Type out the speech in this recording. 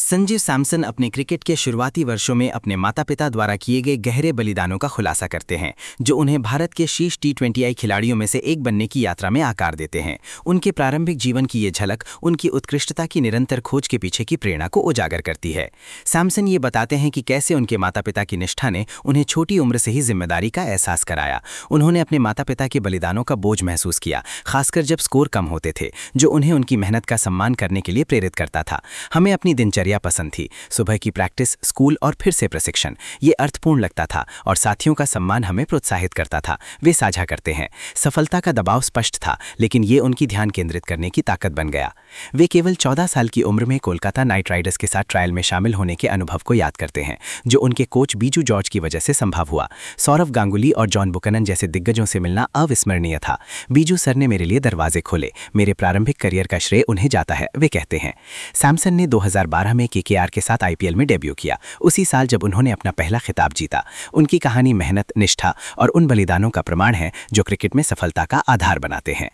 संजीव सैमसन अपने क्रिकेट के शुरुआती वर्षों में अपने माता पिता द्वारा किए गए गहरे बलिदानों का खुलासा करते हैं, जो उन्हें भारत के शीर्ष टी20 खिलाड़ियों में से एक बनने की यात्रा में आकार देते हैं। उनके प्रारंभिक जीवन की ये झलक उनकी उत्कृष्टता की निरंतर खोज के पीछे की प्रेरणा को उजागर करती है। सैमसन ये बताते हैं कि कैसे उनके माता पिता की निष्ठा ने उन्हें छोटी उम्र से ही जिम्मेदारी का एहसास कराया। उन्होंने अपने माता पिता के बलिदानों का बोझ महसूस किया, खासकर जब स्कोर कम होते थे, जो उन्हें उनकी मेहनत का सम्मान करने के लिए प्रेरित करता था। हमें अपनी दिनचर्या पसंद थी, सुबह की प्रैक्टिस, स्कूल और फिर से प्रशिक्षण। ये अर्थपूर्ण लगता था और साथियों का सम्मान हमें प्रोत्साहित करता था, वे साझा करते हैं। सफलता का दबाव स्पष्ट था, लेकिन ये उनकी ध्यान केंद्रित करने की ताकत बन गया। वे केवल 14 साल की उम्र में कोलकाता नाइट राइडर्स के साथ ट्रायल में शामिल होने के अनुभव को याद करते हैं, जो उनके कोच बीजू जॉर्ज की वजह से संभव हुआ। सौरव गांगुली और जॉन बुकनन जैसे दिग्गजों से मिलना अविस्मरणीय था। बीजू सर ने मेरे लिए दरवाजे खोले, मेरे प्रारंभिक करियर का श्रेय उन्हें जाता है, वे कहते हैं। सैमसन ने 2012 में केकेआर के साथ आईपीएल में डेब्यू किया, उसी साल जब उन्होंने अपना पहला खिताब जीता। उनकी कहानी मेहनत, निष्ठा और उन बलिदानों का प्रमाण है जो क्रिकेट में सफलता का आधार बनाते हैं।